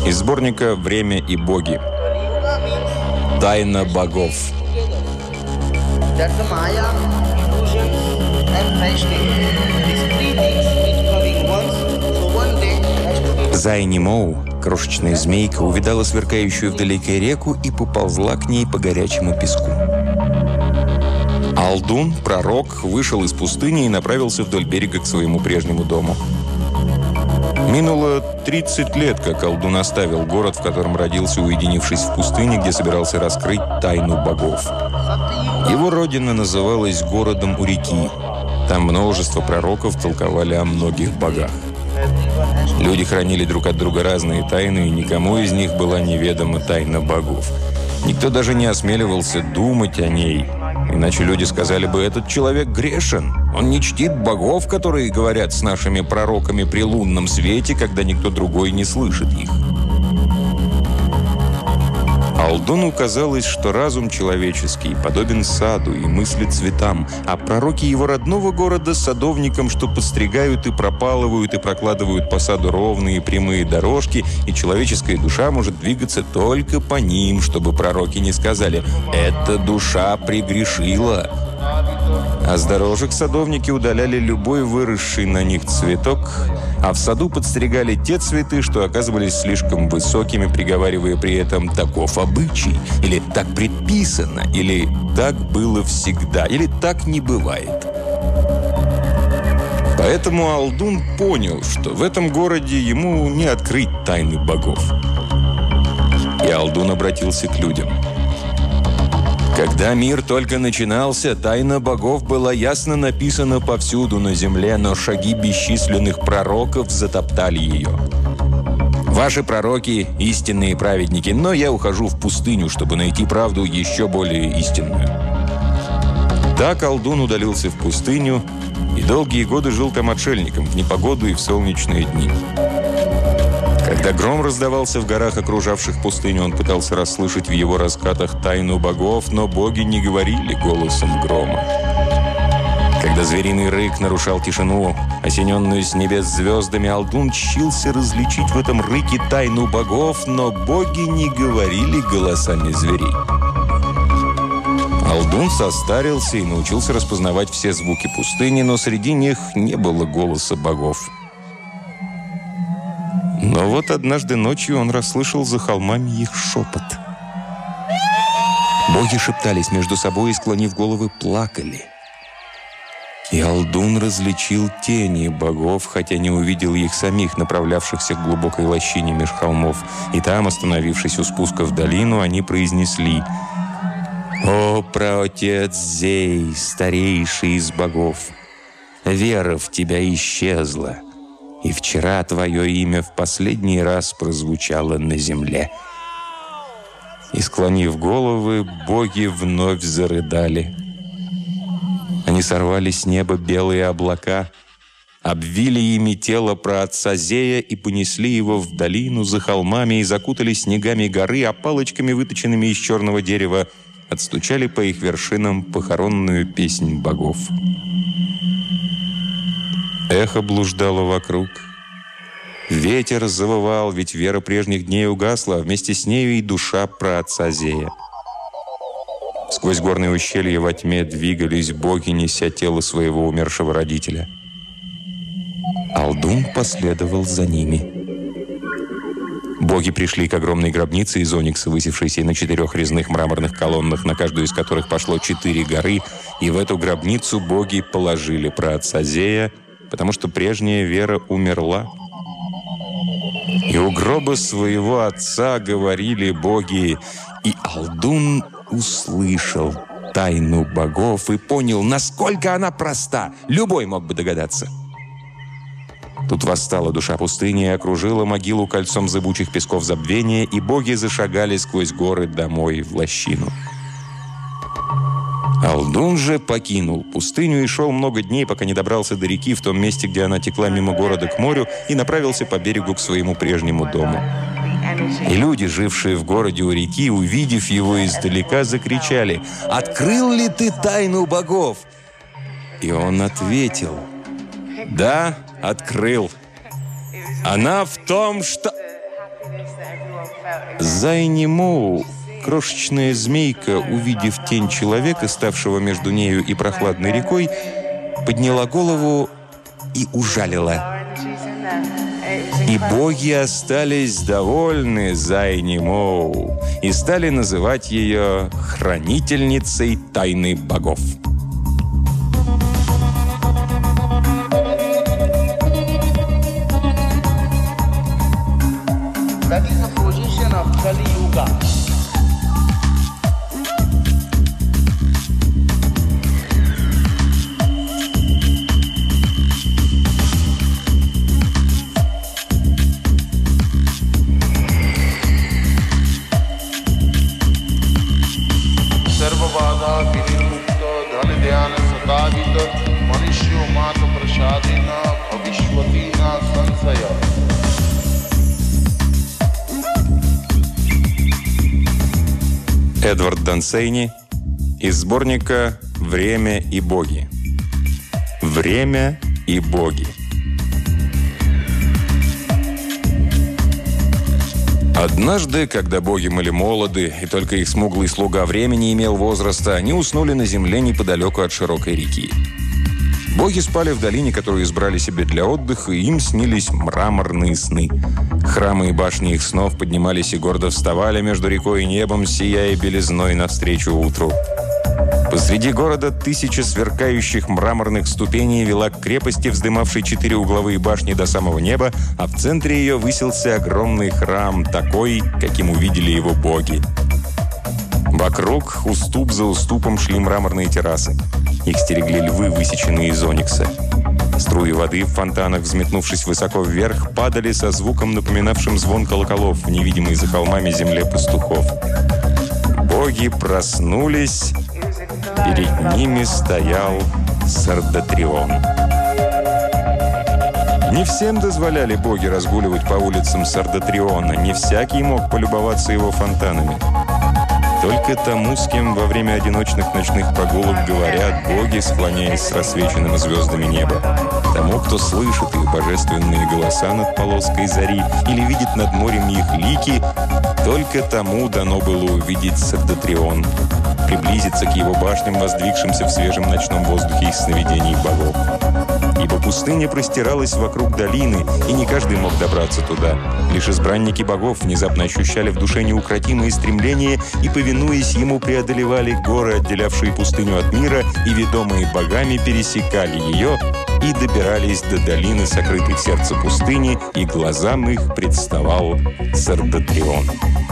Из сборника «Время и боги». Тайна богов. Зайни Моу, крошечная змейка, увидала сверкающую вдалеке реку и поползла к ней по горячему песку. Алдун, пророк, вышел из пустыни и направился вдоль берега к своему прежнему дому. Минуло 30 лет, как Алдун оставил город, в котором родился, уединившись в пустыне, где собирался раскрыть тайну богов. Его родина называлась городом у реки. Там множество пророков толковали о многих богах. Люди хранили друг от друга разные тайны, и никому из них была неведома тайна богов. Никто даже не осмеливался думать о ней, иначе люди сказали бы: «Этот человек грешен. Он не чтит богов, которые говорят с нашими пророками при лунном свете, когда никто другой не слышит их». Алдуну казалось, что разум человеческий подобен саду и мыслит цветам, а пророки его родного города — садовникам, что подстригают и пропалывают и прокладывают по саду ровные прямые дорожки, и человеческая душа может двигаться только по ним, чтобы пророки не сказали: «Эта душа прегрешила». А с дорожек садовники удаляли любой выросший на них цветок, а в саду подстригали те цветы, что оказывались слишком высокими, приговаривая при этом: «Таков обычай», или «так предписано», или «так было всегда», или «так не бывает». Поэтому Алдун понял, что в этом городе ему не открыть тайны богов. И Алдун обратился к людям. Когда мир только начинался, тайна богов была ясно написана повсюду на земле, но шаги бесчисленных пророков затоптали ее. Ваши пророки – истинные праведники, но я ухожу в пустыню, чтобы найти правду еще более истинную. Так Алдун удалился в пустыню и долгие годы жил там отшельником в непогоду и в солнечные дни. Когда гром раздавался в горах, окружавших пустыню, он пытался расслышать в его раскатах тайну богов, но боги не говорили голосом грома. Когда звериный рык нарушал тишину, осененную с небес звездами, Алдун чился различить в этом рыке тайну богов, но боги не говорили голосами зверей. Алдун состарился и научился распознавать все звуки пустыни, но среди них не было голоса богов. Но вот однажды ночью он расслышал за холмами их шепот. Боги шептались между собой и, склонив головы, плакали. И Алдун различил тени богов, хотя не увидел их самих, направлявшихся к глубокой лощине меж холмов. И там, остановившись у спуска в долину, они произнесли: «О, праотец Зей, старейший из богов! Вера в тебя исчезла, и вчера твое имя в последний раз прозвучало на земле». И, склонив головы, боги вновь зарыдали. Они сорвали с неба белые облака, обвили ими тело праотца Зея и понесли его в долину за холмами и закутали снегами горы, а палочками, выточенными из черного дерева, отстучали по их вершинам похоронную песнь богов. Эхо блуждало вокруг. Ветер завывал, ведь вера прежних дней угасла, а вместе с нею и душа праотца Зея. Сквозь горные ущелья во тьме двигались боги, неся тело своего умершего родителя. Алдун последовал за ними. Боги пришли к огромной гробнице из оникса, высевшейся на 4 резных мраморных колоннах, на каждую из которых пошло 4 горы, и в эту гробницу боги положили праотца Зея, потому что прежняя вера умерла. И у гроба своего отца говорили боги, и Алдун услышал тайну богов и понял, насколько она проста. Любой мог бы догадаться. Тут восстала душа пустыни и окружила могилу кольцом зыбучих песков забвения, и боги зашагали сквозь горы домой в лощину. Алдун же покинул пустыню и шел много дней, пока не добрался до реки в том месте, где она текла мимо города к морю, и направился по берегу к своему прежнему дому. И люди, жившие в городе у реки, увидев его издалека, закричали: «Открыл ли ты тайну богов?» И он ответил: «Да, открыл. Она в том, что...» Зайнимоу, крошечная змейка, увидев тень человека, ставшего между нею и прохладной рекой, подняла голову и ужалила. И боги остались довольны Зайнимоу и стали называть ее хранительницей тайны богов. That is the position of Kali Yuga. सर्वबाधा विनिर्मुक्त धन ध्यान सतावित मनुष्यो मात प्रसादेन भविष्यति न संशय. Эдвард Дансейни из сборника «Время и боги». Время и боги. Однажды, когда боги были молоды, и только их смуглый слуга времени имел возраста, они уснули на земле неподалеку от широкой реки. Боги спали в долине, которую избрали себе для отдыха, и им снились мраморные сны. Храмы и башни их снов поднимались и гордо вставали между рекой и небом, сияя белизной навстречу утру. Посреди города 1000 сверкающих мраморных ступеней вела к крепости, вздымавшей 4 угловые башни до самого неба, а в центре ее высился огромный храм, такой, каким увидели его боги. Вокруг, уступ за уступом, шли мраморные террасы. Их стерегли львы, высеченные из оникса. Струи воды в фонтанах, взметнувшись высоко вверх, падали со звуком, напоминавшим звон колоколов в невидимой за холмами земле пастухов. Боги проснулись, перед ними стоял Сардатрион. Не всем дозволяли боги разгуливать по улицам Сардатриона, не всякий мог полюбоваться его фонтанами. Только тому, с кем во время одиночных ночных прогулок говорят боги, склоняясь с рассвеченным звездами неба. Тому, кто слышит их божественные голоса над полоской зари или видит над морем их лики, только тому дано было увидеть Сардатрион, приблизиться к его башням, воздвигшимся в свежем ночном воздухе из сновидений богов. Ибо пустыня простиралась вокруг долины, и не каждый мог добраться туда. Лишь избранники богов внезапно ощущали в душе неукротимые стремления и, повинуясь ему, преодолевали горы, отделявшие пустыню от мира, и, ведомые богами, пересекали ее и добирались до долины, сокрытой в сердце пустыни, и глазам их представал Сардатрион.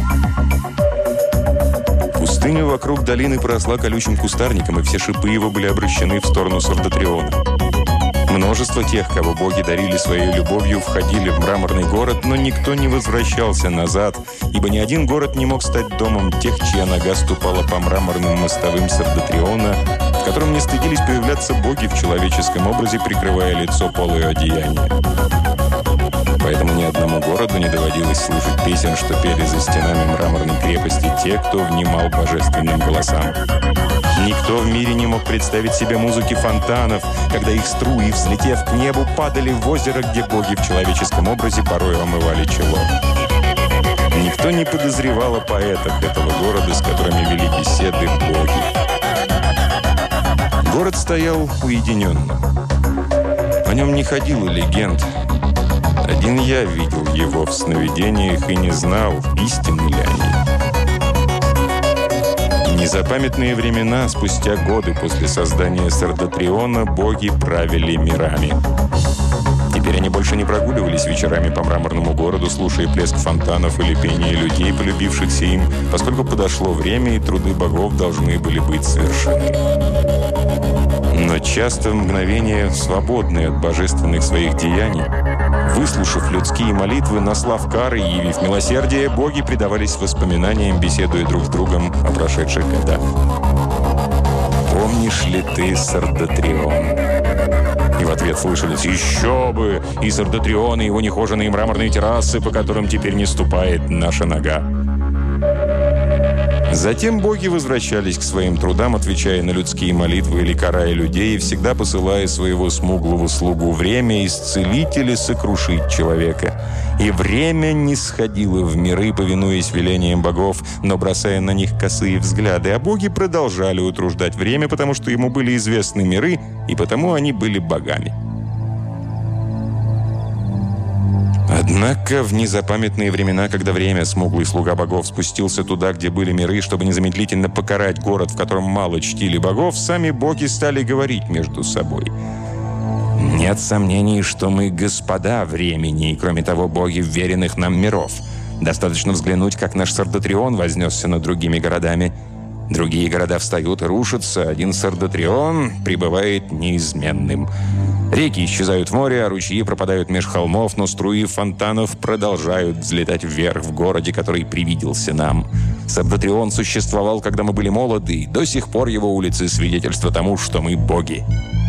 Пустыня вокруг долины поросла колючим кустарником, и все шипы его были обращены в сторону Сардатриона. Множество тех, кого боги дарили своей любовью, входили в мраморный город, но никто не возвращался назад, ибо ни один город не мог стать домом тех, чья нога ступала по мраморным мостовым Сардатриона, в котором не стыдились появляться боги в человеческом образе, прикрывая лицо полою одеяния. Поэтому ни одному городу не доводилось слушать песен, что пели за стенами мраморной крепости те, кто внимал божественным голосам. Никто в мире не мог представить себе музыки фонтанов, когда их струи, взлетев к небу, падали в озеро, где боги в человеческом образе порой омывали чело. Никто не подозревал о поэтах этого города, с которыми вели беседы боги. Город стоял уединенно. О нем не ходило легенд. Один я видел его в сновидениях и не знал, истинны ли они. Незапамятные времена, спустя годы после создания Сардатриона, боги правили мирами. Теперь они больше не прогуливались вечерами по мраморному городу, слушая плеск фонтанов или пение людей, полюбившихся им, поскольку подошло время, и труды богов должны были быть совершены. Но часто в мгновения, свободные от божественных своих деяний, выслушав людские молитвы, наслав кары и явив милосердие, боги предавались воспоминаниям, беседуя друг с другом о прошедших годах. «Помнишь ли ты Сардатрион?» И в ответ слышались: «Еще бы! И Сардатрион, и его нехоженные мраморные террасы, по которым теперь не ступает наша нога». Затем боги возвращались к своим трудам, отвечая на людские молитвы или карая людей, и всегда посылая своего смуглого слугу время исцелить или сокрушить человека. И время не сходило в миры, повинуясь велениям богов, но бросая на них косые взгляды, а боги продолжали утруждать время, потому что ему были известны миры, и потому они были богами. Однако в незапамятные времена, когда время, смуглый слуга богов, спустился туда, где были миры, чтобы незамедлительно покарать город, в котором мало чтили богов, сами боги стали говорить между собой. Нет сомнений, что мы господа времени, и, кроме того, боги вверенных нам миров. Достаточно взглянуть, как наш Сардатрион вознесся над другими городами. Другие города встают и рушатся, один Сардатрион пребывает неизменным. Реки исчезают в море, а ручьи пропадают меж холмов, но струи фонтанов продолжают взлетать вверх в городе, который привиделся нам. Сардатрион существовал, когда мы были молоды, и до сих пор его улицы свидетельство тому, что мы боги.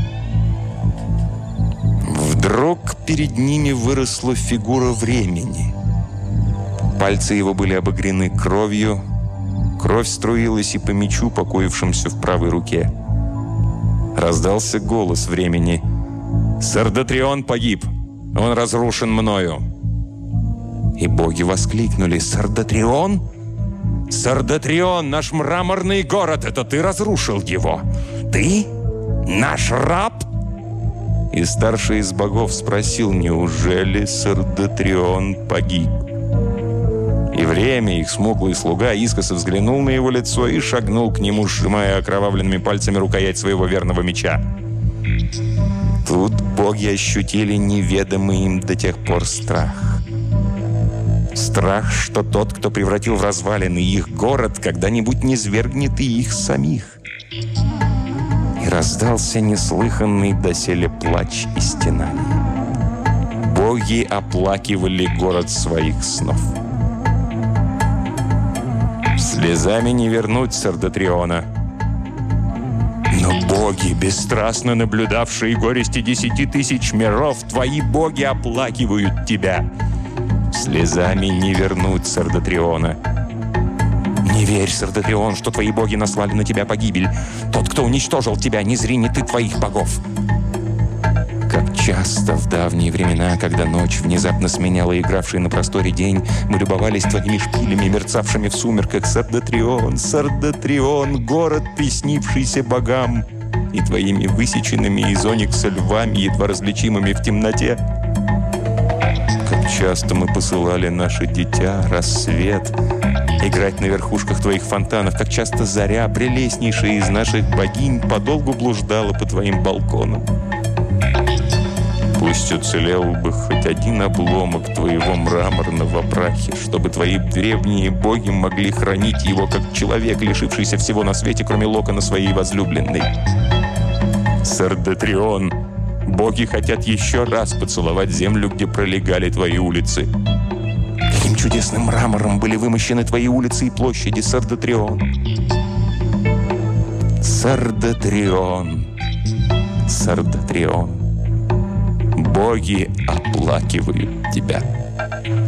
Вдруг перед ними выросла фигура времени. Пальцы его были обогрены кровью. Кровь струилась и по мечу, покоившемуся в правой руке. Раздался голос времени. «Сардатрион погиб! Он разрушен мною!» И боги воскликнули: «Сардатрион? Сардатрион, наш мраморный город! Это ты разрушил его! Ты? Наш раб?» И старший из богов спросил: «Неужели Сардатрион погиб?» И время, их смуглый слуга, искоса взглянул на его лицо и шагнул к нему, сжимая окровавленными пальцами рукоять своего верного меча. Тут боги ощутили неведомый им до тех пор страх. Страх, что тот, кто превратил в развалины их город, когда-нибудь низвергнет и их самих. И раздался неслыханный доселе плач и стенание. Боги оплакивали город своих снов. Слезами не вернуть Сардатриона. Но боги, бесстрастно наблюдавшие горести 10 тысяч миров, твои боги оплакивают тебя. Слезами не вернуть Сардатриона. Не верь, Сардатрион, что твои боги наслали на тебя погибель. Тот, кто уничтожил тебя, не зринет и твоих богов. Как часто в давние времена, когда ночь внезапно сменяла игравший на просторе день, мы любовались твоими шпилями, мерцавшими в сумерках. Сардатрион, Сардатрион, город, приснившийся богам, и твоими высеченными из оникса львами, едва различимыми в темноте. Как часто мы посылали наше дитя, рассвет, играть на верхушках твоих фонтанов, как часто заря, прелестнейшая из наших богинь, подолгу блуждала по твоим балконам. Пусть уцелел бы хоть один обломок твоего мраморного прахи, чтобы твои древние боги могли хранить его, как человек, лишившийся всего на свете, кроме локона своей возлюбленной. Сардатрион, боги хотят еще раз поцеловать землю, где пролегали твои улицы. Каким чудесным мрамором были вымощены твои улицы и площади, Сардатрион. Сардатрион, Сардатрион. Боги оплакивают тебя.